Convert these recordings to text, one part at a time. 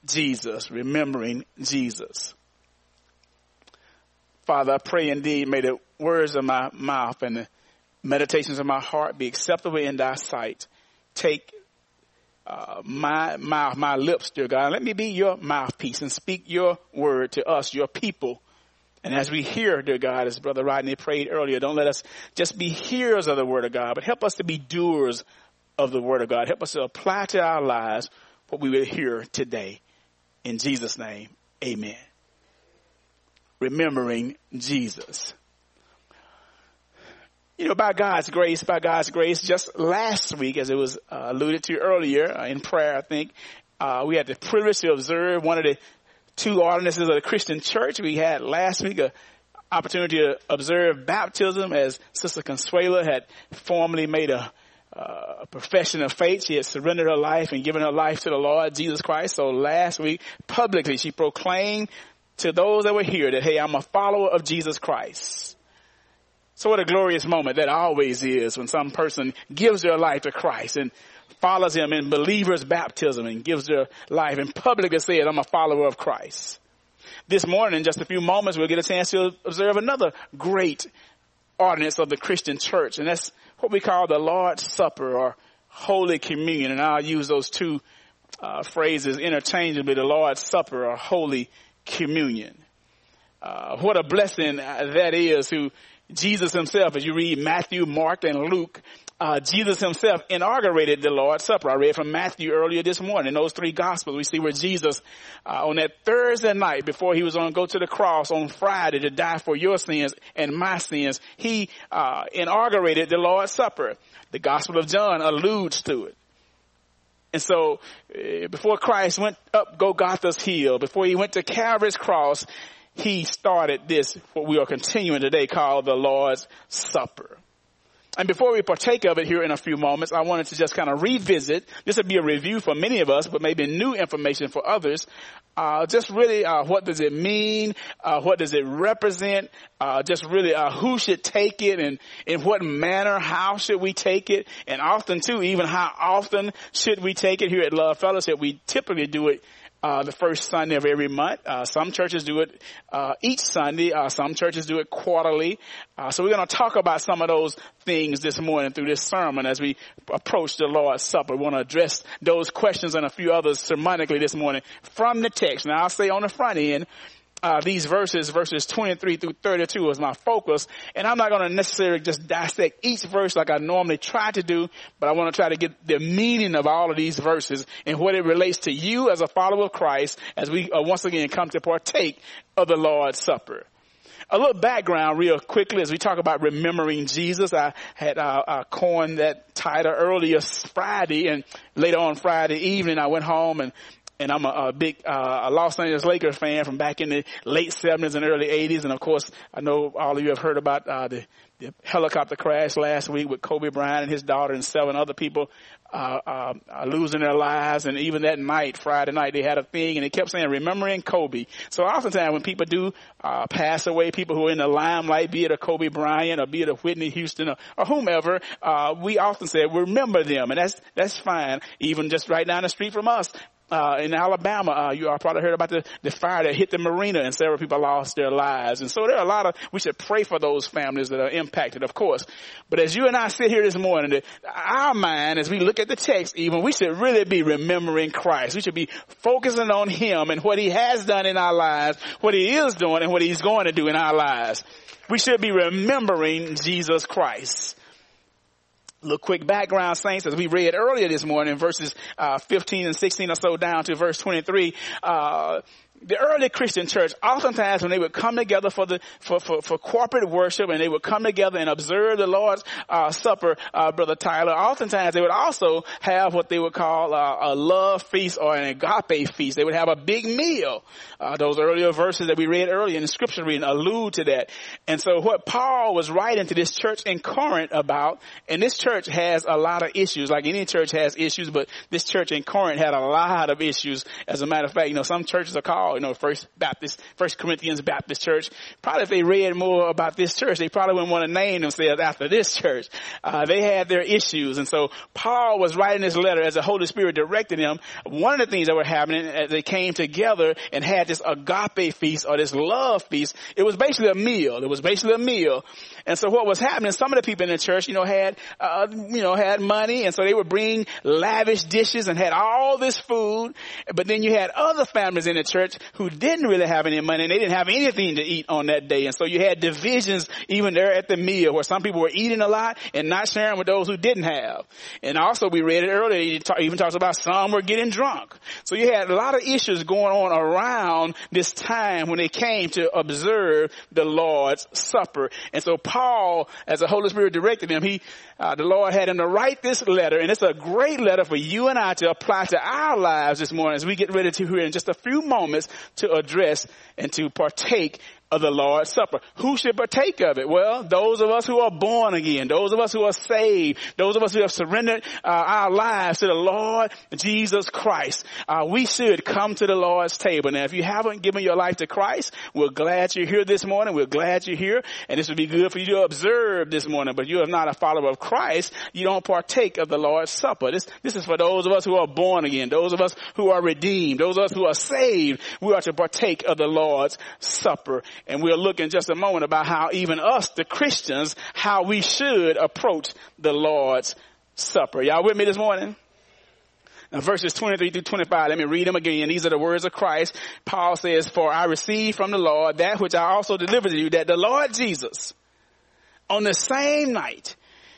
Jesus, remembering Jesus. Father, I pray indeed, may the words of my mouth and the meditations of my heart be acceptable in thy sight. Take my mouth, my lips, dear God. Let me be your mouthpiece and speak your word to us, your people. And as we hear, dear God, as Brother Rodney prayed earlier, don't let us just be hearers of the word of God, but help us to be doers of the word of God. Help us to apply to our lives what we will hear today. In Jesus' name, amen. Remembering Jesus. You know, by God's grace, just last week, as it was alluded to earlier in prayer, I think, we had the privilege to observe one of the two ordinances of the Christian church. We had last week an opportunity to observe baptism as Sister Consuela had formally made a profession of faith. She had surrendered her life and given her life to the Lord Jesus Christ. So last week, publicly, she proclaimed to those that were here that, hey, I'm a follower of Jesus Christ. So what a glorious moment that always is when some person gives their life to Christ and follows him in believer's baptism and gives their life and publicly says, I'm a follower of Christ. This morning, in just a few moments, we'll get a chance to observe another great ordinance of the Christian church, and that's what we call the Lord's Supper or Holy Communion. And I'll use those two phrases interchangeably, the Lord's Supper or Holy Communion. What a blessing that is who Jesus himself, as you read Matthew, Mark, and Luke, Jesus himself inaugurated the Lord's Supper. I read from Matthew earlier this morning. In those three Gospels, we see where Jesus, on that Thursday night before he was going to go to the cross on Friday to die for your sins and my sins, he inaugurated the Lord's Supper. The Gospel of John alludes to it. And so before Christ went up Golgotha's hill, before he went to Calvary's cross, he started this, what we are continuing today, called the Lord's Supper. And before we partake of it here in a few moments, I wanted to just kind of revisit. This would be a review for many of us, but maybe new information for others. Just really, what does it mean? What does it represent? Just really, who should take it and in what manner? How should we take it? And often too, even how often should we take it? Here at Love Fellowship, we typically do it the first Sunday of every month. Some churches do it each Sunday. Some churches do it quarterly. So we're going to talk about some of those things this morning through this sermon as we approach the Lord's Supper. We want to address those questions and a few others sermonically this morning from the text. Now, I'll say on the front end, these verses 23 through 32 is my focus. And I'm not going to necessarily just dissect each verse like I normally try to do, but I want to try to get the meaning of all of these verses and what it relates to you as a follower of Christ as we once again come to partake of the Lord's Supper. A little background real quickly as we talk about remembering Jesus. I had coined that title earlier Friday, and later on Friday evening I went home and I'm a big Los Angeles Lakers fan from back in the late 70s and early 80s. And, of course, I know all of you have heard about the helicopter crash last week with Kobe Bryant and his daughter and 7 other people losing their lives. And even that night, Friday night, they had a thing, and they kept saying, remembering Kobe. So oftentimes when people do pass away, people who are in the limelight, be it a Kobe Bryant or be it a Whitney Houston or whomever, we often say, remember them. And that's fine. Even just right down the street from us. In Alabama, you all probably heard about the fire that hit the marina and several people lost their lives. And so there are we should pray for those families that are impacted, of course. But as you and I sit here this morning, our mind, as we look at the text even, we should really be remembering Christ. We should be focusing on him and what he has done in our lives, what he is doing and what he's going to do in our lives. We should be remembering Jesus Christ. A little quick background, saints, as we read earlier this morning, verses 15 and 16 or so down to verse 23. The early Christian church, oftentimes when they would come together for corporate worship and they would come together and observe the Lord's Supper, Brother Tyler, oftentimes they would also have what they would call a love feast or an agape feast. They would have a big meal. Those earlier verses that we read earlier in the scripture reading allude to that. And so what Paul was writing to this church in Corinth about, and this church has a lot of issues, like any church has issues, but this church in Corinth had a lot of issues. As a matter of fact, some churches are called Paul, First Corinthians Baptist Church. Probably if they read more about this church, they probably wouldn't want to name themselves after this church. They had their issues. And so Paul was writing this letter as the Holy Spirit directed him. One of the things that were happening as they came together and had this agape feast or this love feast, it was basically a meal. And so what was happening, some of the people in the church, had money, and so they would bring lavish dishes and had all this food. But then you had other families in the church who didn't really have any money, and they didn't have anything to eat on that day. And so you had divisions even there at the meal, where some people were eating a lot and not sharing with those who didn't have. And also we read it earlier, it even talks about some were getting drunk. So you had a lot of issues going on around this time when they came to observe the Lord's Supper. And so Paul, as the Holy Spirit directed him, the Lord had him to write this letter, and it's a great letter for you and I to apply to our lives this morning as we get ready to hear in just a few moments to address and to partake of the Lord's Supper. Who should partake of it? Well, those of us who are born again, those of us who are saved, those of us who have surrendered our lives to the Lord Jesus Christ. We should come to the Lord's table. Now, if you haven't given your life to Christ, we're glad you're here this morning. We're glad you're here, and this would be good for you to observe this morning. But you are not a follower of Christ, you don't partake of the Lord's Supper. This is for those of us who are born again, those of us who are redeemed, those of us who are saved. We are to partake of the Lord's Supper. And we'll look in just a moment about how even us, the Christians, how we should approach the Lord's Supper. Y'all with me this morning? Now, verses 23 through 25, let me read them again. These are the words of Christ. Paul says, "For I received from the Lord that which I also delivered to you, that the Lord Jesus, on the same night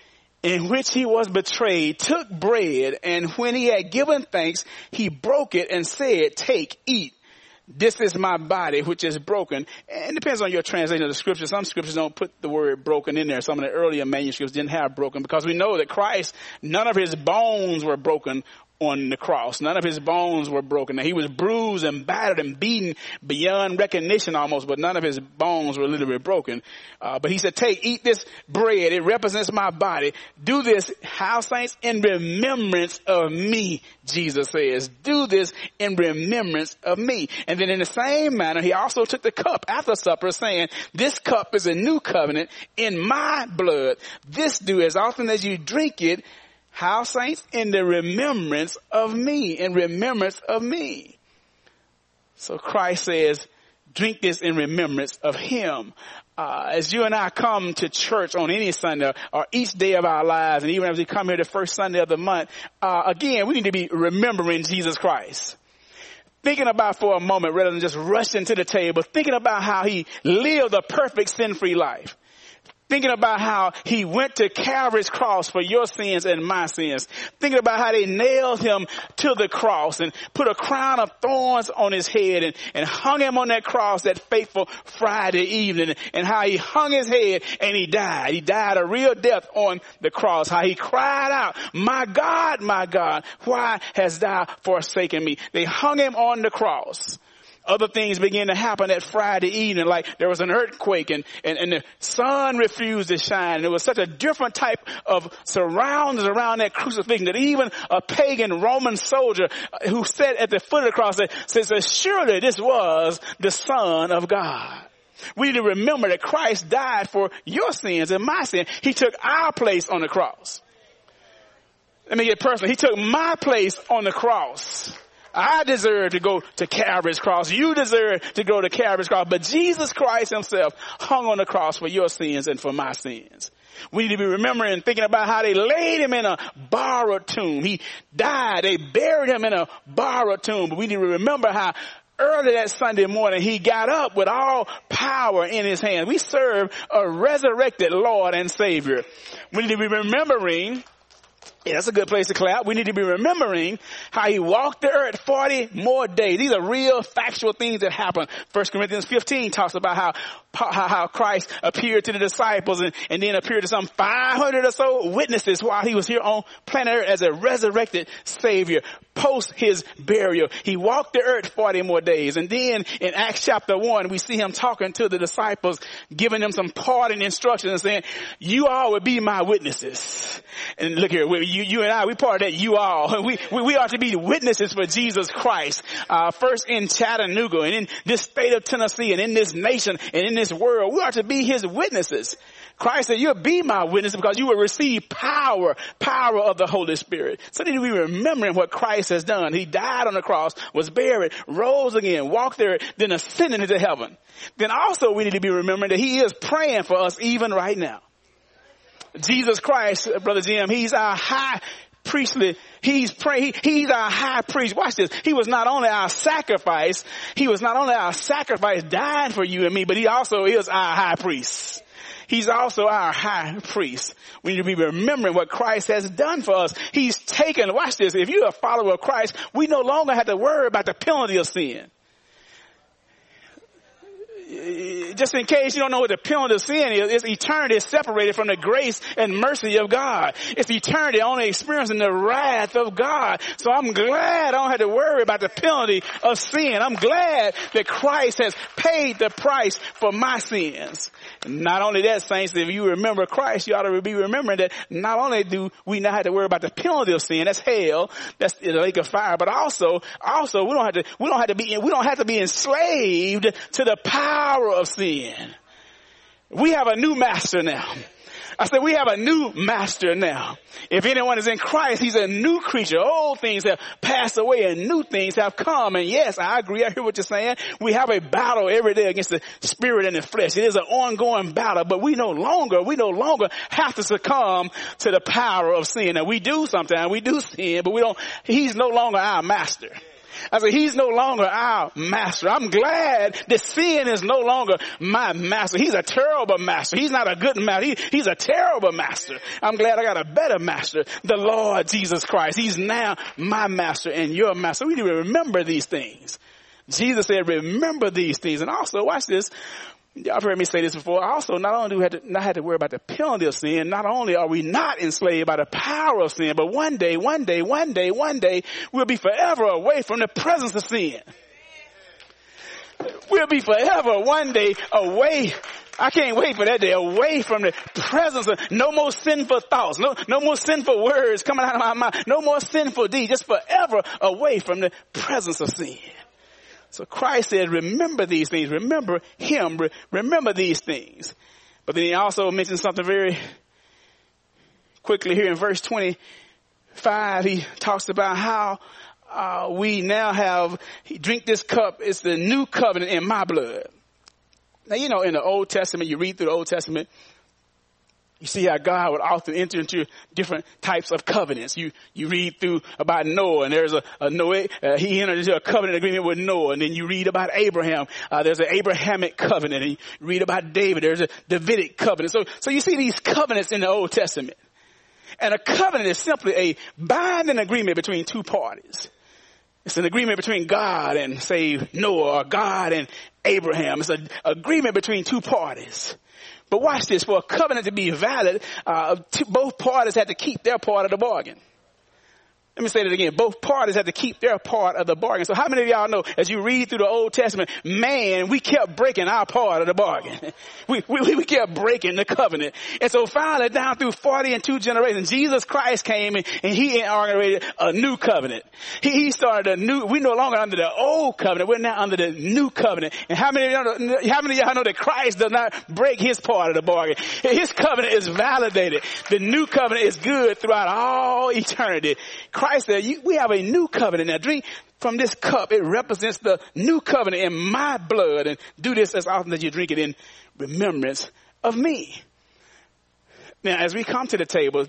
in which he was betrayed, took bread, and when he had given thanks, he broke it and said, 'Take, eat. This is my body, which is broken.'" And it depends on your translation of the scripture. Some scriptures don't put the word broken in there. Some of the earlier manuscripts didn't have broken, because we know that Christ, none of his bones were broken on the cross. None of his bones were broken. Now, he was bruised and battered and beaten beyond recognition almost, but none of his bones were literally broken. But he said, "Take, eat this bread. It represents my body. Do this," how, saints? "In remembrance of me," Jesus says. "Do this in remembrance of me." And then in the same manner, he also took the cup after supper, saying, "This cup is a new covenant in my blood. This do as often as you drink it." How, saints? "In the remembrance of me." In remembrance of me. So Christ says, drink this in remembrance of him. As you and I come to church on any Sunday or each day of our lives, and even as we come here the first Sunday of the month, again, we need to be remembering Jesus Christ. Thinking about for a moment, rather than just rushing to the table, thinking about how he lived a perfect sin-free life. Thinking about how he went to Calvary's cross for your sins and my sins. Thinking about how they nailed him to the cross and put a crown of thorns on his head and hung him on that cross that fateful Friday evening, and how he hung his head and he died. He died a real death on the cross. How he cried out, my God, why hast thou forsaken me?" They hung him on the cross. Other things began to happen that Friday evening, like there was an earthquake and the sun refused to shine. And it was such a different type of surroundings around that crucifixion that even a pagan Roman soldier who sat at the foot of the cross says, "Surely this was the Son of God." We need to remember that Christ died for your sins and my sin. He took our place on the cross. Let me get personal. He took my place on the cross. I deserve to go to Calvary's cross. You deserve to go to Calvary's cross. But Jesus Christ himself hung on the cross for your sins and for my sins. We need to be remembering and thinking about how they laid him in a borrowed tomb. He died. They buried him in a borrowed tomb. But we need to remember how early that Sunday morning he got up with all power in his hand. We serve a resurrected Lord and Savior. We need to be remembering. Yeah, that's a good place to clap. We need to be remembering how he walked the earth 40 more days. These are real factual things that happened. 1 Corinthians 15 talks about how Christ appeared to the disciples and then appeared to some 500 or so witnesses while he was here on planet Earth as a resurrected Savior. Post his burial, he walked the earth 40 more days. And then in Acts chapter 1, we see him talking to the disciples, giving them some parting instructions and saying, "You all will be my witnesses." And look here, you and I, we part of that you all. We are to be witnesses for Jesus Christ. First in Chattanooga and in this state of Tennessee and in this nation and in this world. We are to be his witnesses. Christ said, you'll be my witness because you will receive power of the Holy Spirit. So need to be remembering what Christ has done. He died on the cross, was buried, rose again, walked there, then ascended into heaven. Then also we need to be remembering that he is praying for us even right now. Jesus Christ, Brother Jim, he's our high priestly, he's our high priest. Watch this. He was not only our sacrifice dying for you and me, but he also is our high priest. He's also our high priest. We need to be remembering what Christ has done for us. He's taken, watch this, if you're a follower of Christ, we no longer have to worry about the penalty of sin. Just in case you don't know what the penalty of sin is, it's eternity separated from the grace and mercy of God. It's eternity only experiencing the wrath of God. So I'm glad I don't have to worry about the penalty of sin. I'm glad that Christ has paid the price for my sins. Not only that, saints, if you remember Christ, you ought to be remembering that not only do we not have to worry about the penalty of sin, that's hell, that's the lake of fire, but also we don't have to be enslaved to the power of sin. We have a new master now. I said we have a new master now. If anyone is in Christ, he's a new creature. Old things have passed away and new things have come. And yes, I agree. I hear what you're saying. We have a battle every day against the spirit and the flesh. It is an ongoing battle, but we no longer have to succumb to the power of sin. And we do sometimes. We do sin, but he's no longer our master. I said, he's no longer our master. I'm glad that sin is no longer my master. He's a terrible master. He's not a good master. He's a terrible master. I'm glad I got a better master, the Lord Jesus Christ. He's now my master and your master. We need to remember these things. Jesus said, remember these things. And also, watch this. Y'all have heard me say this before. Also, not only do we have to worry about the penalty of sin, not only are we not enslaved by the power of sin, but one day, we'll be forever away from the presence of sin. We'll be forever one day away. I can't wait for that day, away from the presence of no more sinful thoughts, no more sinful words coming out of my mouth, no more sinful deeds, just forever away from the presence of sin. So Christ said, remember these things. Remember him. Remember these things. But then he also mentions something very quickly here in verse 25. He talks about how we now drink this cup. It's the new covenant in my blood. Now, you know, in the Old Testament, you read through the Old Testament, you see how God would often enter into different types of covenants. You read through about Noah, and there's a Noah, he entered into a covenant agreement with Noah. And then you read about Abraham. There's an Abrahamic covenant. And you read about David. There's a Davidic covenant. So you see these covenants in the Old Testament. And a covenant is simply a binding agreement between two parties. It's an agreement between God and, say, Noah, or God and Abraham. It's an agreement between two parties. But watch this. For a covenant to be valid, both parties had to keep their part of the bargain. Let me say that again. Both parties had to keep their part of the bargain. So how many of y'all know, as you read through the Old Testament, man, we kept breaking our part of the bargain. We kept breaking the covenant. And so finally, down through 42 generations, Jesus Christ came and he inaugurated a new covenant. He started we're no longer under the old covenant. We're now under the new covenant. And how many of y'all know that Christ does not break his part of the bargain? His covenant is validated. The new covenant is good throughout all eternity. Christ said, we have a new covenant. Now drink from this cup. It represents the new covenant in my blood. And do this as often as you drink it in remembrance of me. Now, as we come to the table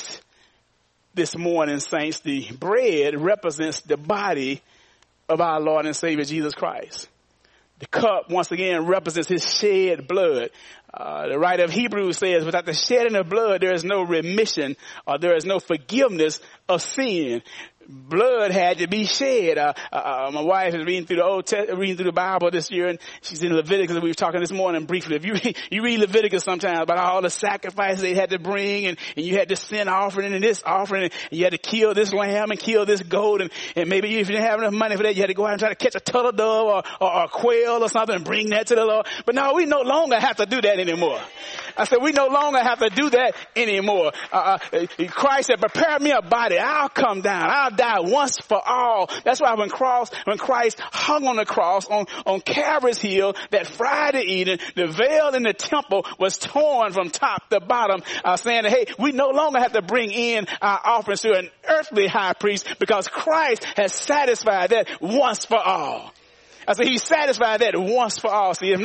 this morning, saints, the bread represents the body of our Lord and Savior Jesus Christ. The cup, once again, represents his shed blood. The writer of Hebrews says, without the shedding of blood, there is no remission or there is no forgiveness of sin. blood had to be shed. My wife is reading through the Bible this year, and she's in Leviticus. We were talking this morning briefly. If you read Leviticus sometimes about all the sacrifices they had to bring, and you had this sin offering and this offering, and you had to kill this lamb and kill this goat, and maybe if you didn't have enough money for that, you had to go out and try to catch a turtle dove or a quail or something and bring that to the Lord. But no, we no longer have to do that anymore. I said, we no longer have to do that anymore. Christ said, prepare me a body. I'll come down. I'll die once for all. That's why when Christ hung on the cross on Calvary's Hill that Friday evening, the veil in the temple was torn from top to bottom, saying that, hey, we no longer have to bring in our offerings to an earthly high priest because Christ has satisfied that once for all. I said, he satisfied that once for all. See, if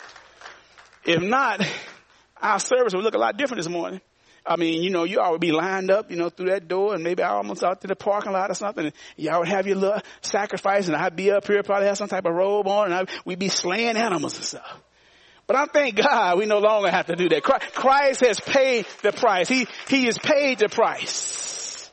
not, our service would look a lot different this morning. I mean, you all would be lined up, through that door, and maybe almost out to the parking lot or something. And y'all would have your little sacrifice, and I'd be up here, probably have some type of robe on, and we'd be slaying animals and stuff. But I thank God we no longer have to do that. Christ has paid the price. He has paid the price.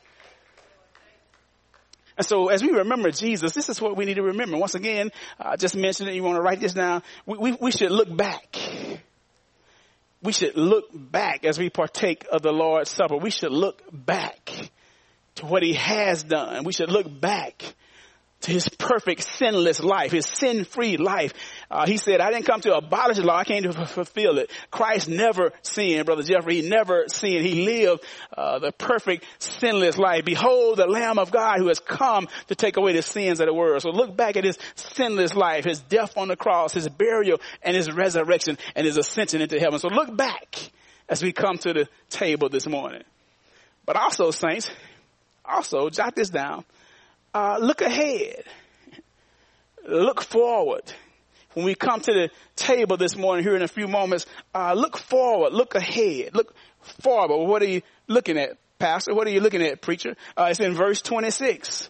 And so as we remember Jesus, this is what we need to remember. Once again, I just mentioned it. You want to write this down. We should look back. We should look back as we partake of the Lord's Supper. We should look back to what he has done. We should look back to his perfect sinless life, his sin-free life. He said, I didn't come to abolish the law. I came to fulfill it. Christ never sinned, Brother Jeffrey. He never sinned. He lived the perfect sinless life. Behold, the Lamb of God who has come to take away the sins of the world. So look back at his sinless life, his death on the cross, his burial, and his resurrection, and his ascension into heaven. So look back as we come to the table this morning. But also, saints, jot this down. Look ahead. Look forward. When we come to the table this morning here in a few moments, look forward, look ahead, look forward. What are you looking at, Pastor? What are you looking at, preacher? It's in verse 26.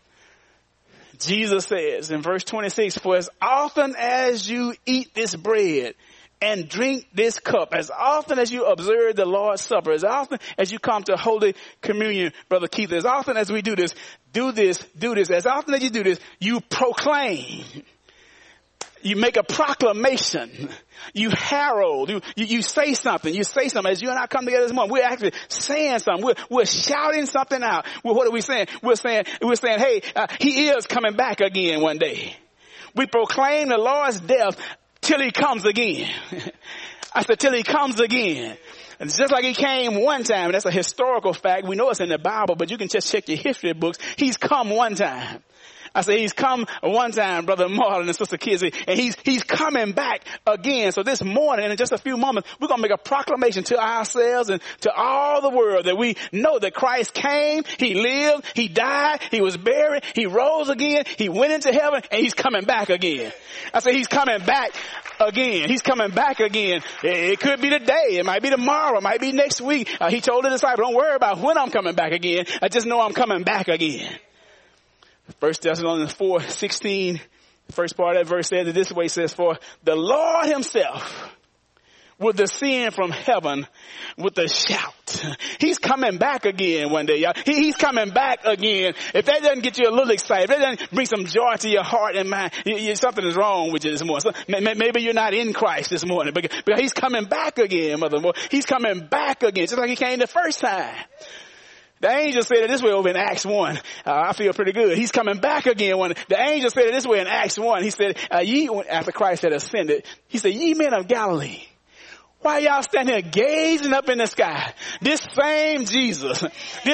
Jesus says in verse 26, for as often as you eat this bread and drink this cup, as often as you observe the Lord's Supper, as often as you come to Holy Communion, Brother Keith, as often as we do this. As often as you do this, you proclaim. You make a proclamation. You herald. You say something. You say something. As you and I come together this morning, we're actually saying something. We're shouting something out. What are we saying? We're saying, hey, he is coming back again one day. We proclaim the Lord's death till he comes again. I said, till he comes again. And just like he came one time, and that's a historical fact. We know it's in the Bible, but you can just check your history books. He's come one time. I say he's come one time, Brother Marlon and Sister Kizzy, and he's coming back again. So this morning, in just a few moments, we're going to make a proclamation to ourselves and to all the world that we know that Christ came, he lived, he died, he was buried, he rose again, he went into heaven, and he's coming back again. I say he's coming back again. He's coming back again. It could be today. It might be tomorrow. It might be next week. He told the disciples, don't worry about when I'm coming back again. I just know I'm coming back again. 1 Thessalonians 4:16, the first part of that verse says it this way, it says, for the Lord himself will descend from heaven with a shout. He's coming back again one day, y'all. He's coming back again. If that doesn't get you a little excited, if that doesn't bring some joy to your heart and mind, something is wrong with you this morning. So maybe you're not in Christ this morning, but he's coming back again, mother. He's coming back again, just like he came the first time. The angel said it this way over in Acts 1. I feel pretty good. He's coming back again. The angel said it this way in Acts 1. He said, after Christ had ascended, he said, ye men of Galilee, why y'all standing here gazing up in the sky? This same Jesus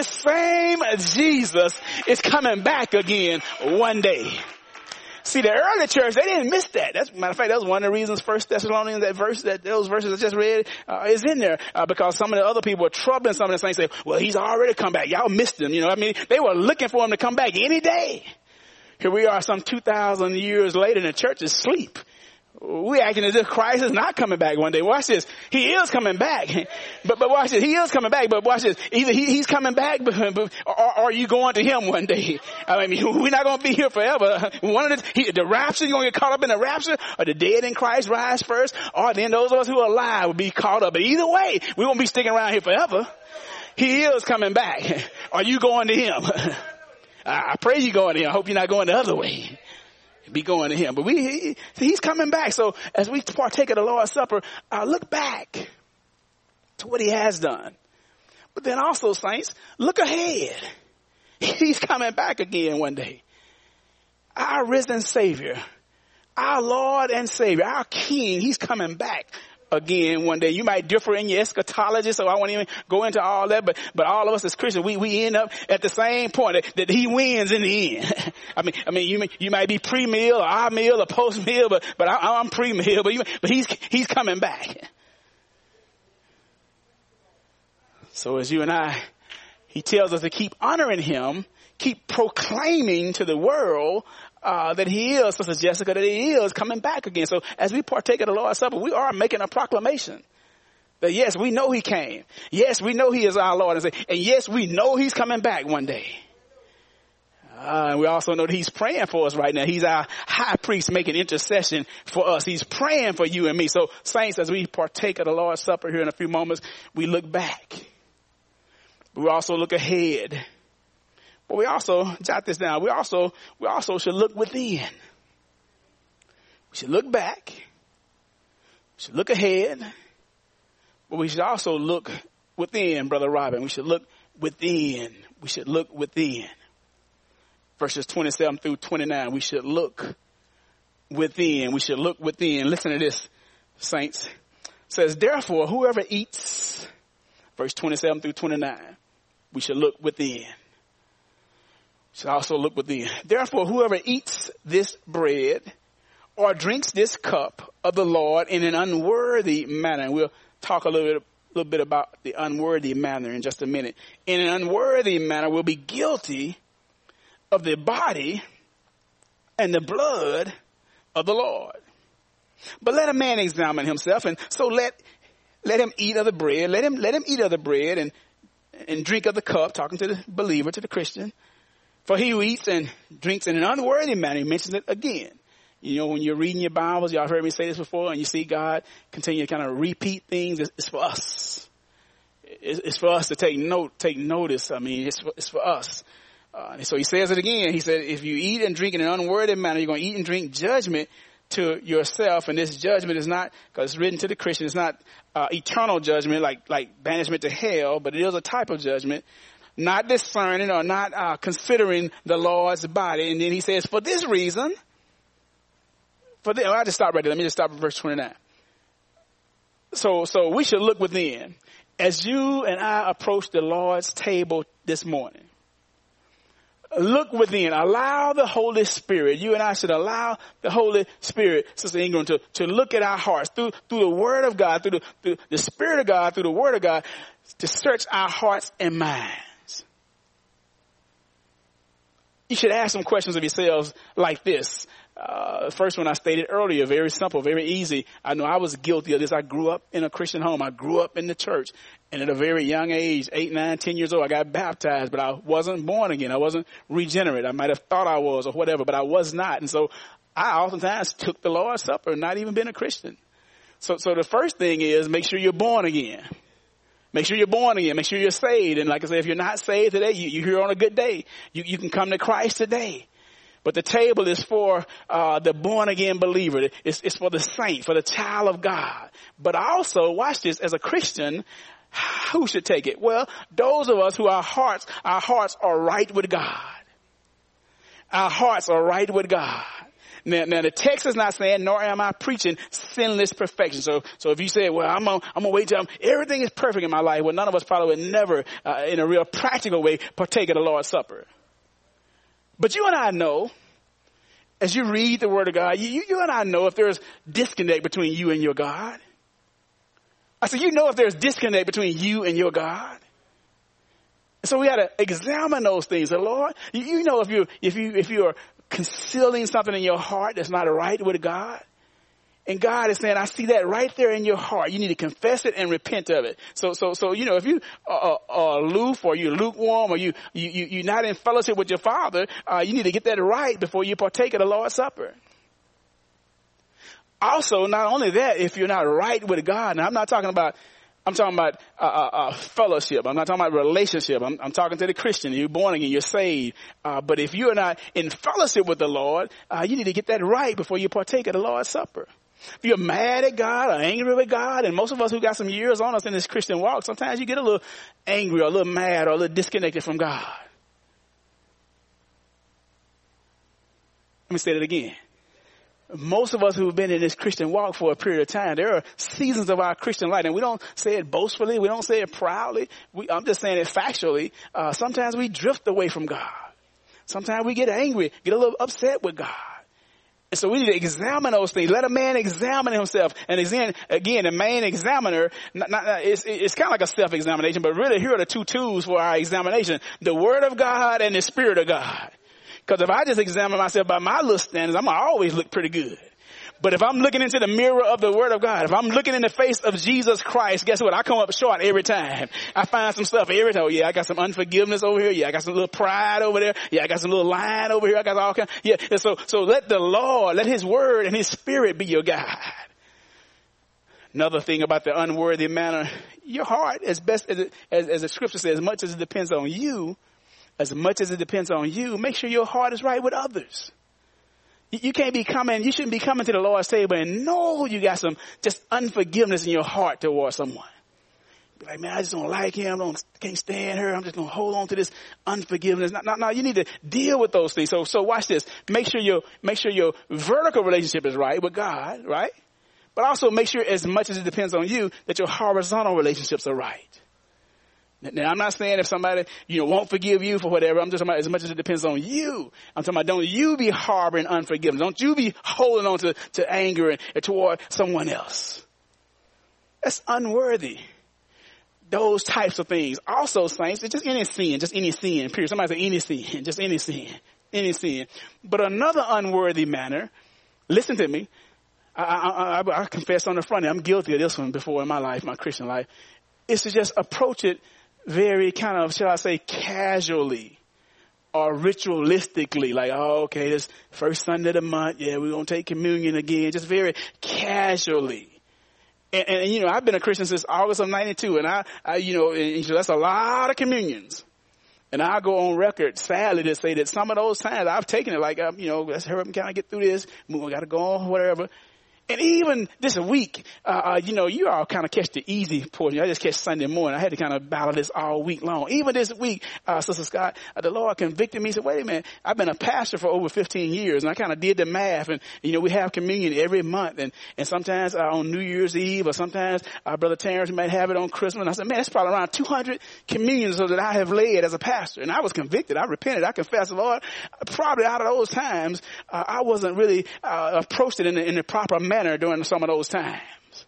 is coming back again one day. See, the early church, they didn't miss that. Matter of fact, that was one of the reasons 1 Thessalonians, those verses I just read, is in there, because some of the other people were troubling some of the saints, say, well, he's already come back. Y'all missed him. They were looking for him to come back any day. Here we are some 2,000 years later and the church is asleep. We acting as if Christ is not coming back one day. Watch this. He is coming back. But watch this. He is coming back. But watch this. Either he's coming back, or are you going to him one day? I mean, we're not going to be here forever. The rapture, you're going to get caught up in the rapture, or the dead in Christ rise first, or then those of us who are alive will be caught up. But either way, we won't be sticking around here forever. He is coming back. Are you going to him? I pray you going to him. I hope you're not going the other way. Be going to him. But he's coming back. So as we partake of the Lord's Supper, look back to what he has done. But then also, saints, look ahead. He's coming back again one day. Our risen Savior, our Lord and Savior, our King, he's coming back again one day. You might differ in your eschatology, so I won't even go into all that, but all of us as Christians, we end up at the same point that he wins in the end. I mean, you might be pre-meal or our meal or post-meal, but I'm pre-meal, but he's coming back. So as you and I, he tells us to keep honoring him, keep proclaiming to the world that he is, Sister Jessica, that he is coming back again. So as we partake of the Lord's Supper, we are making a proclamation that yes, we know he came. Yes, we know he is our Lord and Savior. And yes, we know he's coming back one day. And we also know that he's praying for us right now. He's our high priest making intercession for us. He's praying for you and me. So saints, as we partake of the Lord's Supper here in a few moments, we look back. We also look ahead. But we also, jot this down, we also should look within. We should look back. We should look ahead. But we should also look within, Brother Robin. We should look within. We should look within. Verses 27 through 29, we should look within. We should look within. Listen to this, saints. It says, therefore, whoever eats, verse 27 through 29, we should look within. Should also look within. Therefore, whoever eats this bread or drinks this cup of the Lord in an unworthy manner, and we'll talk a little bit about the unworthy manner in just a minute. In an unworthy manner will be guilty of the body and the blood of the Lord. But let a man examine himself, and so let him eat of the bread. Let him eat of the bread and drink of the cup, talking to the believer, to the Christian. For he who eats and drinks in an unworthy manner, he mentions it again. You know, when you're reading your Bibles, y'all heard me say this before, and you see God continue to kind of repeat things, it's for us. It's for us to take notice. I mean, it's for us. And so he says it again. He said, if you eat and drink in an unworthy manner, you're going to eat and drink judgment to yourself. And this judgment is not, because it's written to the Christian, it's not eternal judgment like banishment to hell, but it is a type of judgment. Not discerning or not considering the Lord's body. And then he says, for this reason, I'll just stop right there. Let me just stop at verse 29. So we should look within. As you and I approach the Lord's table this morning, look within. Allow the Holy Spirit. You and I should allow the Holy Spirit, Sister Ingram, to look at our hearts through the Word of God, through the Spirit of God, through the Word of God, to search our hearts and minds. You should ask some questions of yourselves like this. The first one I stated earlier, very simple, very easy. I know I was guilty of this. I grew up in a Christian home. I grew up in the church. And at a very young age, 8, 9, 10 years old, I got baptized, but I wasn't born again. I wasn't regenerate. I might have thought I was or whatever, but I was not. And so I oftentimes took the Lord's Supper, not even been a Christian. So the first thing is make sure you're born again. Make sure you're born again. Make sure you're saved. And like I said, if you're not saved today, you're here on a good day. You can come to Christ today. But the table is for the born again believer. It's for the saint, for the child of God. But also, watch this, as a Christian, who should take it? Well, those of us who our hearts are right with God. Our hearts are right with God. Now the text is not saying, nor am I preaching sinless perfection. So if you say, well, I'm gonna wait till everything is perfect in my life, well, none of us probably would never, in a real practical way, partake of the Lord's Supper. But you and I know, as you read the Word of God, you and I know if there's disconnect between you and your God. I said, you know if there's disconnect between you and your God. So we got to examine those things. The Lord, you know if you're concealing something in your heart that's not right with God. And God is saying, I see that right there in your heart. You need to confess it and repent of it. So you know, if you are aloof or you're lukewarm or you're not in fellowship with your Father, you need to get that right before you partake of the Lord's Supper. Also, not only that, if you're not right with God, now I'm I'm talking about fellowship. I'm not talking about relationship. I'm talking to the Christian. You're born again. You're saved. But if you're not in fellowship with the Lord, you need to get that right before you partake of the Lord's Supper. If you're mad at God or angry with God, and most of us who got some years on us in this Christian walk, sometimes you get a little angry or a little mad or a little disconnected from God. Let me say that again. Most of us who've been in this Christian walk for a period of time, there are seasons of our Christian life, and we don't say it boastfully, we don't say it proudly. I'm just saying it factually. Sometimes we drift away from God. Sometimes we get angry, get a little upset with God. And so we need to examine those things. Let a man examine himself. And again, the main examiner, it's kind of like a self-examination, but really here are the two tools for our examination. The Word of God and the Spirit of God. Because if I just examine myself by my little standards, I'm going to always look pretty good. But if I'm looking into the mirror of the Word of God, if I'm looking in the face of Jesus Christ, guess what? I come up short every time. I find some stuff every time. Oh, yeah, I got some unforgiveness over here. Yeah, I got some little pride over there. Yeah, I got some little lying over here. I got all kinds. Yeah, and so let the Lord, let His Word and His Spirit be your guide. Another thing about the unworthy manner, your heart, as best as the Scripture says, as much as it depends on you, make sure your heart is right with others. You shouldn't be coming to the Lord's table and know you got some just unforgiveness in your heart towards someone. Be like, man, I just don't like him. Can't stand her. I'm just going to hold on to this unforgiveness. No, you need to deal with those things. So watch this. Make sure your vertical relationship is right with God, right? But also make sure, as much as it depends on you, that your horizontal relationships are right. Now, I'm not saying if somebody, won't forgive you for whatever. I'm just talking about as much as it depends on you. I'm talking about don't you be harboring unforgiveness. Don't you be holding on to anger and toward someone else. That's unworthy. Those types of things. Also, saints, it's just any sin, period. Somebody say any sin. But another unworthy manner, listen to me. I confess on the front end, I'm guilty of this one before in my life, my Christian life, is to just approach it very kind of, shall I say, casually or ritualistically. Like, oh, okay, this first Sunday of the month, yeah, we're going to take communion again, just very casually. And I've been a Christian since August of 92, and that's a lot of communions. And I go on record, sadly, to say that some of those times I've taken it like, let's hurry up and kind of get through this. We got to go on, whatever. And even this week, you all kind of catch the easy portion. I just catch Sunday morning. I had to kind of battle this all week long. Even this week, Sister Scott, the Lord convicted me. He said, wait a minute, I've been a pastor for over 15 years. And I kind of did the math. And, we have communion every month. And sometimes on New Year's Eve, or sometimes Brother Terrence might have it on Christmas. And I said, man, it's probably around 200 communions that I have led as a pastor. And I was convicted. I repented. I confessed, Lord, probably out of those times, I wasn't really approached it in the proper manner during some of those times.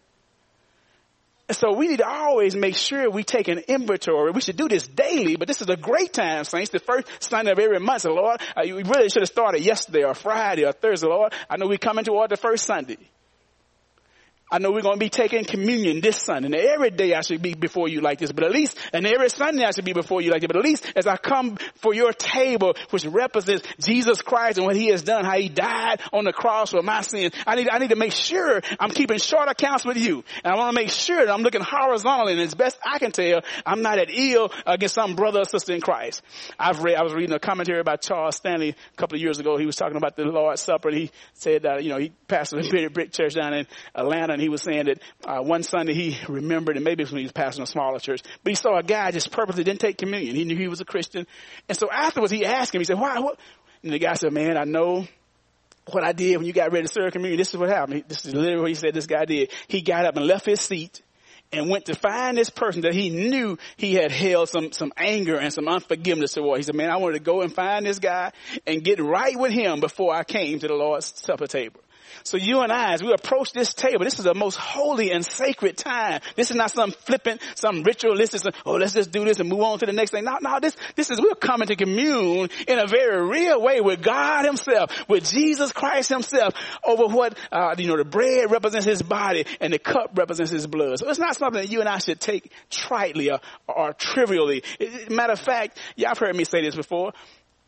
So we need to always make sure we take an inventory. We should do this daily, but this is a great time, saints. The first Sunday of every month, so Lord, we really should have started yesterday or Friday or Thursday, Lord. I know we're coming toward the first Sunday. I know we're going to be taking communion this Sunday. And every day I should be before you like this, and every Sunday I should be before you like this. But at least as I come for your table, which represents Jesus Christ and what He has done, how He died on the cross for my sins, I need to make sure I'm keeping short accounts with you. And I want to make sure that I'm looking horizontally, and as best I can tell, I'm not at ill against some brother or sister in Christ. I was reading a commentary about Charles Stanley a couple of years ago. He was talking about the Lord's Supper, and he said that, he pastored a Benny Brick Church down in Atlanta, and he was saying that one Sunday he remembered, and maybe it was when he was pastoring a smaller church, but he saw a guy just purposely didn't take communion. He knew he was a Christian. And so afterwards he asked him, he said, why? What? And the guy said, man, I know what I did when you got ready to serve communion. This is what happened. This is literally what he said this guy did. He got up and left his seat and went to find this person that he knew he had held some anger and some unforgiveness toward. He said, man, I wanted to go and find this guy and get right with him before I came to the Lord's Supper table. So you and I, as we approach this table, this is the most holy and sacred time. This is not some flippant, some ritualistic, let's just do this and move on to the next thing. No, this is, we're coming to commune in a very real way with God Himself, with Jesus Christ Himself, over what, the bread represents His body and the cup represents His blood. So it's not something that you and I should take tritely or trivially. Matter of fact, y'all have heard me say this before.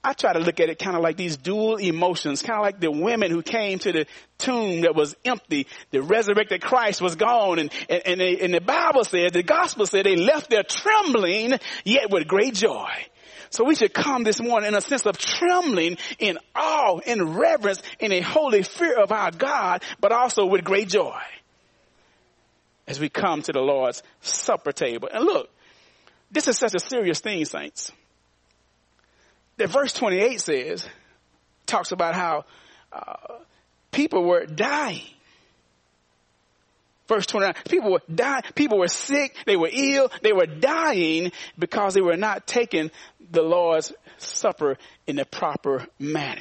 I try to look at it kind of like these dual emotions, kind of like the women who came to the tomb that was empty. The resurrected Christ was gone. And the Bible says, the gospel said they left there trembling, yet with great joy. So we should come this morning in a sense of trembling, in awe, in reverence, in a holy fear of our God, but also with great joy as we come to the Lord's supper table. And look, this is such a serious thing, saints. That verse 28 talks about how people were dying. Verse 29, people were dying, people were sick, they were ill, they were dying because they were not taking the Lord's Supper in the proper manner.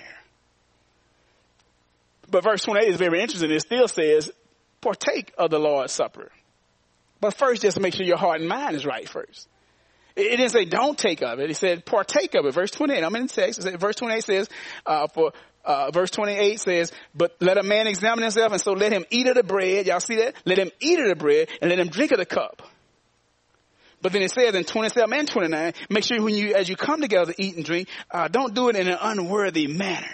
But verse 28 is very interesting. It still says, partake of the Lord's Supper. But first, just make sure your heart and mind is right first. It didn't say don't take of it. It said partake of it. Verse 28, I'm in the text. Verse 28 says, verse 28 says, but let a man examine himself, and so let him eat of the bread. Y'all see that? Let him eat of the bread, and let him drink of the cup. But then it says in 27 and 29, make sure as you come together to eat and drink, don't do it in an unworthy manner.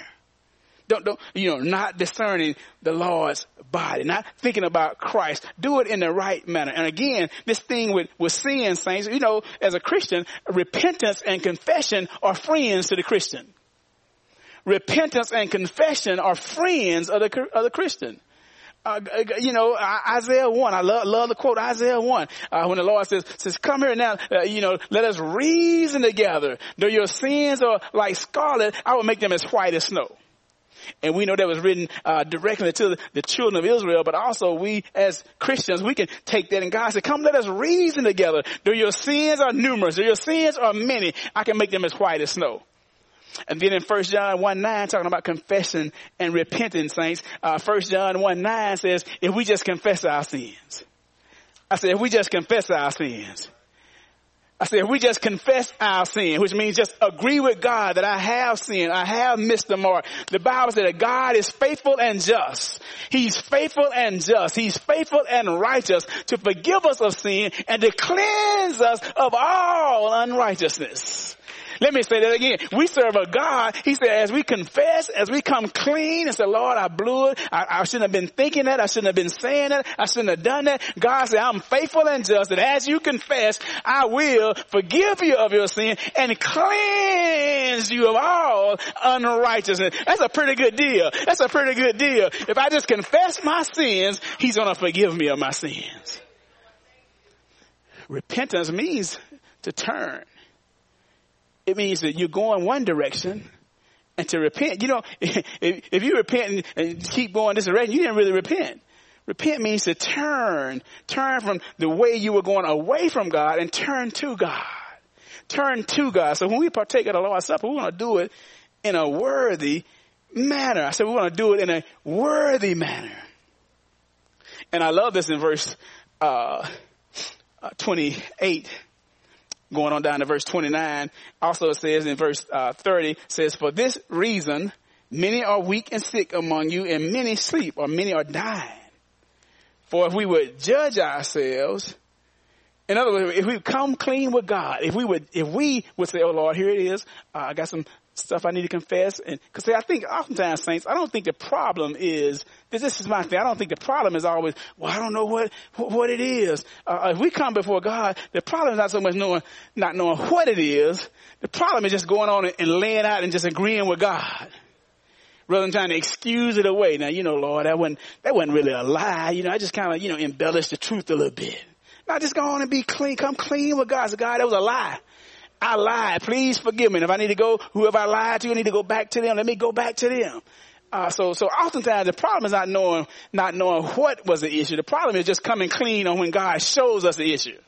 Not discerning the Lord's body, not thinking about Christ. Do it in the right manner. And again, this thing with sin, saints, as a Christian, repentance and confession are friends to the Christian. Repentance and confession are friends of the Christian. Isaiah 1, I love the quote, Isaiah 1, when the Lord says, come here now, let us reason together. Though your sins are like scarlet, I will make them as white as snow. And we know that was written directly to the children of Israel, but also we as Christians, we can take that, and God said, come, let us reason together. Though your sins are numerous, though your sins are many, I can make them as white as snow. And then in 1 John 1:9, talking about confession and repentance, saints, 1 John 1:9 says, if we just confess our sins. I said, if we just confess our sins. I said, if we just confess our sin, which means just agree with God that I have sinned, I have missed the mark. The Bible said that God is faithful and just. He's faithful and just. He's faithful and righteous to forgive us of sin and to cleanse us of all unrighteousness. Let me say that again. We serve a God. He said, as we confess, as we come clean and say, Lord, I blew it. I shouldn't have been thinking that. I shouldn't have been saying that. I shouldn't have done that. God said, I'm faithful and just. And as you confess, I will forgive you of your sin and cleanse you of all unrighteousness. That's a pretty good deal. That's a pretty good deal. If I just confess my sins, he's going to forgive me of my sins. Repentance means to turn. It means that you're going one direction, and to repent, if you repent and keep going this direction, you didn't really repent. Repent means to turn from the way you were going away from God and turn to God. Turn to God. So when we partake of the Lord's Supper, we're going to do it in a worthy manner. I said we're going to do it in a worthy manner. And I love this in verse 28. Going on down to verse 29, also it says in verse 30, says, for this reason, many are weak and sick among you, and many sleep, or many are dying. For if we would judge ourselves, in other words, if we come clean with God, if we would say, oh Lord, here it is, I got some stuff I need to confess. And because I think oftentimes, saints, I don't think the problem is, this is my thing, I don't think the problem is always, well, I don't know what it is. If we come before God, the problem is not so much not knowing what it is. The problem is just going on and laying out and just agreeing with God, rather than trying to excuse it away. Now, Lord, that wasn't really a lie. I just kind of, embellished the truth a little bit. Now just go on and be clean, come clean with God. So God, that was a lie. I lied. Please forgive me. And if I need to go, whoever I lied to, I need to go back to them. Let me go back to them. So oftentimes the problem is not knowing what was the issue. The problem is just coming clean on when God shows us the issue.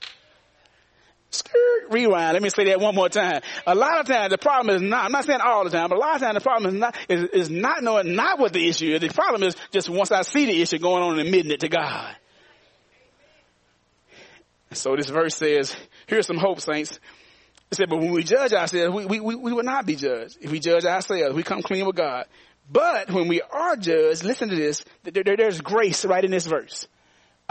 Rewind. Let me say that one more time. A lot of times the problem is not, I'm not saying all the time, but a lot of times the problem is not knowing not what the issue is. The problem is just once I see the issue going on and admitting it to God. So this verse says, here's some hope, saints. It said, but when we judge ourselves, we will not be judged. If we judge ourselves, we come clean with God. But when we are judged, listen to this, there's grace right in this verse.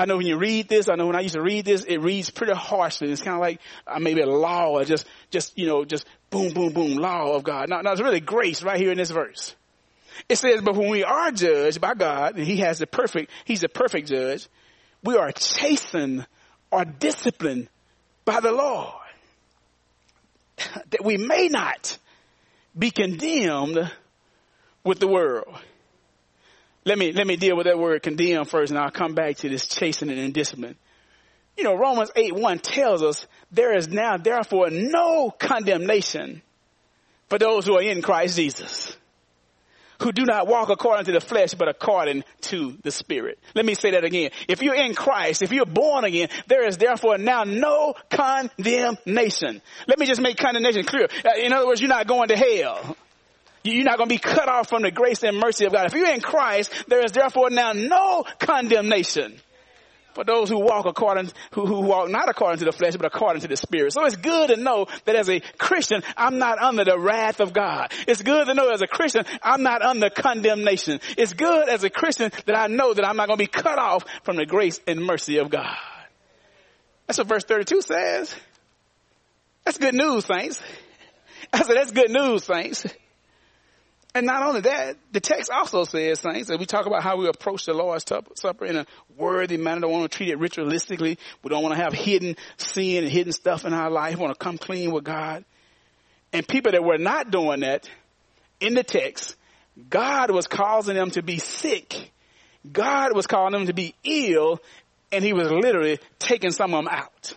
I know when you read this, I know when I used to read this, it reads pretty harshly. It's kind of like maybe a law or just boom, boom, boom, law of God. No, it's really grace right here in this verse. It says, but when we are judged by God, and he's the perfect judge, we are chastened or disciplined by the Lord, that we may not be condemned with the world. Let me deal with that word condemn first, and I'll come back to this chastening and discipline. Romans 8:1 tells us there is now therefore no condemnation for those who are in Christ Jesus, who do not walk according to the flesh, but according to the Spirit. Let me say that again. If you're in Christ, if you're born again, there is therefore now no condemnation. Let me just make condemnation clear. In other words, you're not going to hell. You're not going to be cut off from the grace and mercy of God. If you're in Christ, there is therefore now no condemnation for those who walk who walk not according to the flesh, but according to the Spirit. So it's good to know that as a Christian, I'm not under the wrath of God. It's good to know as a Christian, I'm not under condemnation. It's good as a Christian that I know that I'm not going to be cut off from the grace and mercy of God. That's what verse 32 says. That's good news, saints. I said, that's good news, saints. And not only that, the text also says, saints, that we talk about how we approach the Lord's Supper in a worthy manner. Don't want to treat it ritualistically. We don't want to have hidden sin and hidden stuff in our life. We want to come clean with God. And people that were not doing that, in the text, God was causing them to be sick. God was causing them to be ill, and he was literally taking some of them out.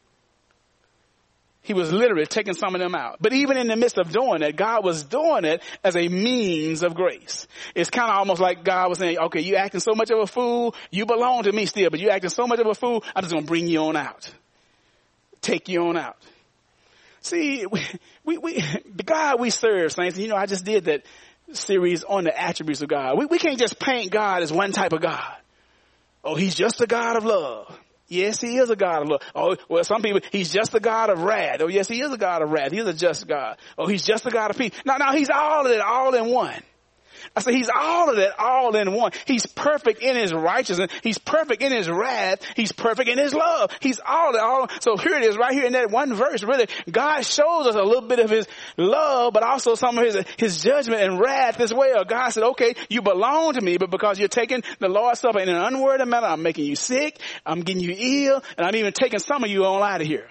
He was literally taking some of them out. But even in the midst of doing that, God was doing it as a means of grace. It's kind of almost like God was saying, okay, you acting so much of a fool. You belong to me still, but you acting so much of a fool. I'm just going to bring you on out. Take you on out. See, the God we serve, saints, I just did that series on the attributes of God. We can't just paint God as one type of God. Oh, he's just a God of love. Yes, he is a God of love. Oh, well, some people, he's just a God of wrath. Oh, yes, he is a God of wrath. He's a just God. Oh, he's just a God of peace. No, he's all of it, all in one. I said, he's all of that, all in one. He's perfect in his righteousness. He's perfect in his wrath. He's perfect in his love. He's all of that, all. So here it is right here in that one verse. Really, God shows us a little bit of his love, but also some of his judgment and wrath as well. God said, okay, you belong to me, but because you're taking the Lord's Supper in an unworthy manner, I'm making you sick, I'm getting you ill, and I'm even taking some of you on out of here.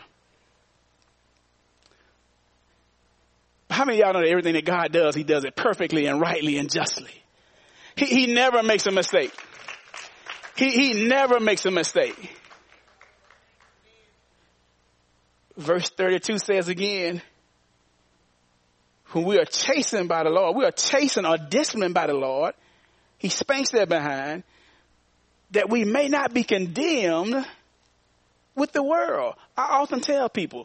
How many of y'all know that everything that God does, he does it perfectly and rightly and justly? He never makes a mistake. He never makes a mistake. Verse 32 says again, when we are chastened by the Lord, we are chastened or disciplined by the Lord, he spanks that behind, that we may not be condemned with the world. I often tell people,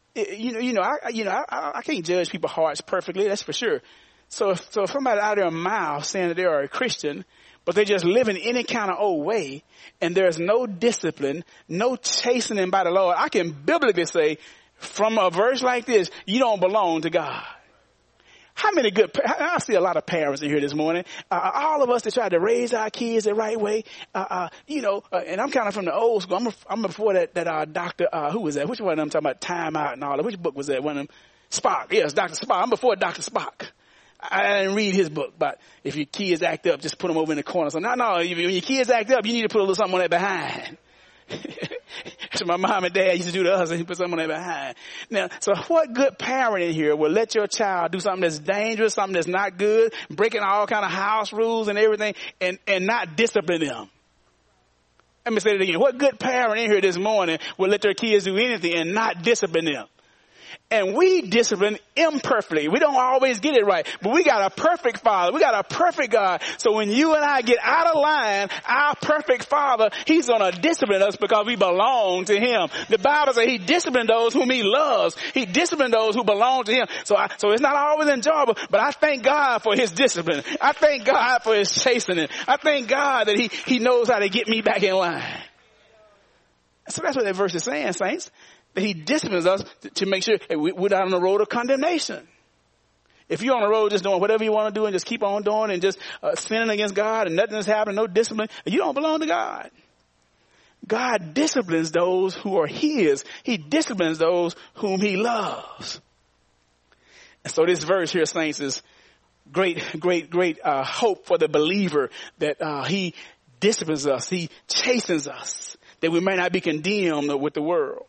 I can't judge people's hearts perfectly. That's for sure. So if somebody out of their mouth saying that they are a Christian, but they just live in any kind of old way, and there's no discipline, no chastening by the Lord, I can biblically say from a verse like this, you don't belong to God. How many I see a lot of parents in here this morning. All of us that try to raise our kids the right way. And I'm kind of from the old school. I'm before that doctor, who was that? Which one of them talking about Time Out and all that? Which book was that? One of them? Spock. Yes, Dr. Spock. I'm before Dr. Spock. I didn't read his book, but if your kids act up, just put them over in the corner. So no, when your kids act up, you need to put a little something on that behind. So my mom and dad used to do to us, and he put something on their behind. Now, so what good parent in here will let your child do something that's dangerous, something that's not good, breaking all kind of house rules and everything, and not discipline them? Let me say it again. What good parent in here this morning will let their kids do anything and not discipline them? And we discipline imperfectly. We don't always get it right. But we got a perfect Father. We got a perfect God. So when you and I get out of line, our perfect Father, he's going to discipline us because we belong to him. The Bible says he disciplines those whom he loves. He disciplines those who belong to him. So it's not always enjoyable, but I thank God for his discipline. I thank God for his chastening. I thank God that he knows how to get me back in line. So that's what that verse is saying, saints. That he disciplines us to make sure we're not on the road of condemnation. If you're on the road just doing whatever you want to do and just keep on doing and just sinning against God and nothing is happening, no discipline, you don't belong to God. God disciplines those who are his. He disciplines those whom he loves. And so this verse here, saints, is great hope for the believer that he disciplines us. He chastens us, that we may not be condemned with the world.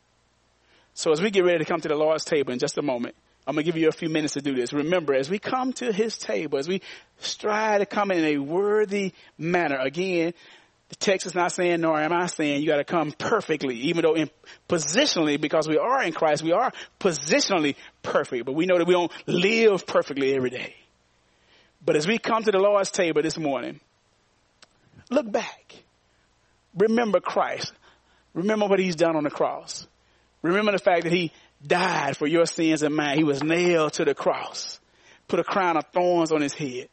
So as we get ready to come to the Lord's table in just a moment, I'm going to give you a few minutes to do this. Remember, as we come to his table, as we strive to come in a worthy manner, again, the text is not saying, nor am I saying, you got to come perfectly, even though positionally, because we are in Christ, we are positionally perfect. But we know that we don't live perfectly every day. But as we come to the Lord's table this morning, look back. Remember Christ. Remember what he's done on the cross. Remember the fact that he died for your sins and mine. He was nailed to the cross, put a crown of thorns on his head.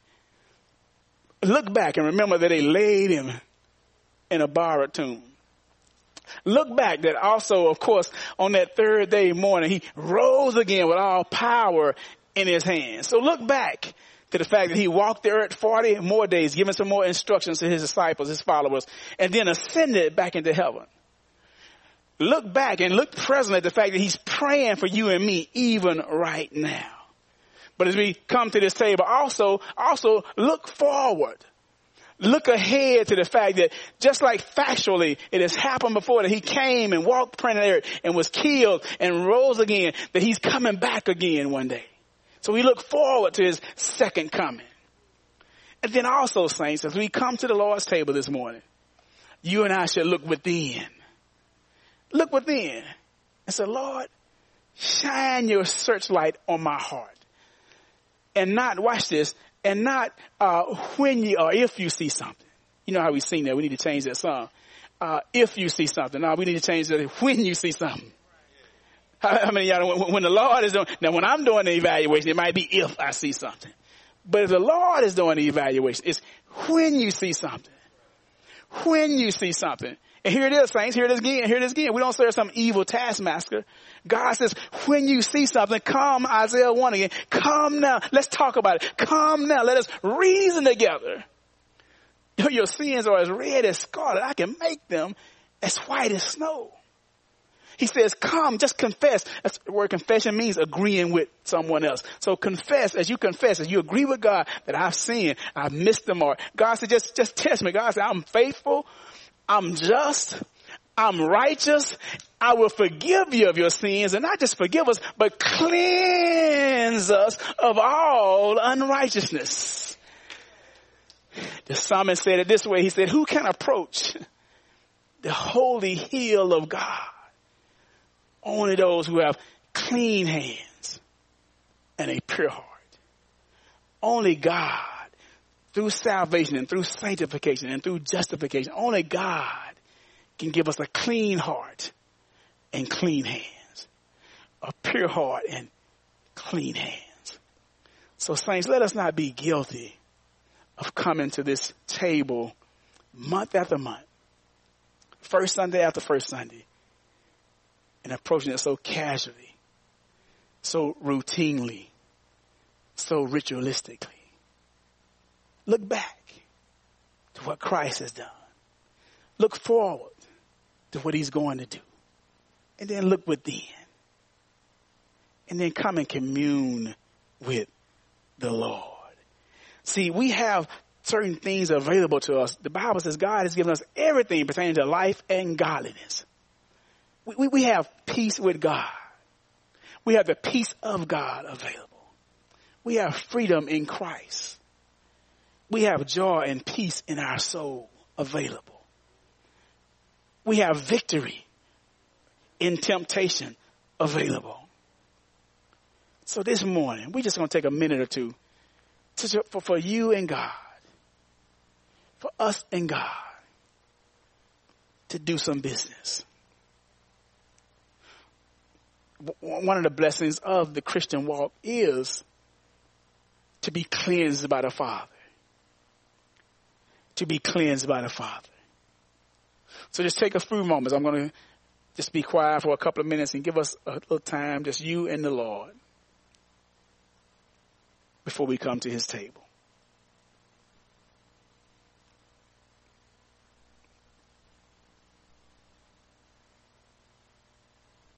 Look back and remember that they laid him in a borrowed tomb. Look back that also, of course, on that third day morning, he rose again with all power in his hands. So look back to the fact that he walked the earth 40 more days, giving some more instructions to his disciples, his followers, and then ascended back into heaven. Look back and look present at the fact that he's praying for you and me even right now. But as we come to this table, also look forward. Look ahead to the fact that just like factually it has happened before, that he came and walked planet earth and was killed and rose again, that he's coming back again one day. So we look forward to his second coming. And then also, saints, as we come to the Lord's table this morning, you and I should look within. Look within and say, Lord, shine your searchlight on my heart. And not, watch this, and not when you or if you see something. You know how we sing that. We need to change that song. If you see something. No, we need to change that when you see something. How many of y'all, when the Lord is doing, now when I'm doing the evaluation, it might be if I see something. But if the Lord is doing the evaluation, it's when you see something. When you see something. And here it is, saints. Here it is again. Here it is again. We don't serve some evil taskmaster. God says, when you see something, come, Isaiah 1 again. Come now. Let's talk about it. Come now. Let us reason together. Your sins are as red as scarlet. I can make them as white as snow. He says, come, just confess. That's the word confession means agreeing with someone else. So confess, as you agree with God that I've sinned, I've missed the mark. God said, just test me. God said, I'm faithful. I'm just, I'm righteous. I will forgive you of your sins, and not just forgive us, but cleanse us of all unrighteousness. The psalmist said it this way. He said, who can approach the holy hill of God? Only those who have clean hands and a pure heart. Only God, through salvation and through sanctification and through justification, only God can give us a clean heart and clean hands. A pure heart and clean hands. So saints, let us not be guilty of coming to this table month after month, first Sunday after first Sunday, and approaching it so casually, so routinely, so ritualistically. Look back to what Christ has done. Look forward to what he's going to do. And then look within. And then come and commune with the Lord. See, we have certain things available to us. The Bible says God has given us everything pertaining to life and godliness. We have peace with God. We have the peace of God available. We have freedom in Christ. We have joy and peace in our soul available. We have victory in temptation available. So this morning, we're just going to take a minute or two for you and God, for us and God, to do some business. One of the blessings of the Christian walk is to be cleansed by the Father. To be cleansed by the Father. So just take a few moments. I'm going to just be quiet for a couple of minutes and give us a little time, just you and the Lord, before we come to his table.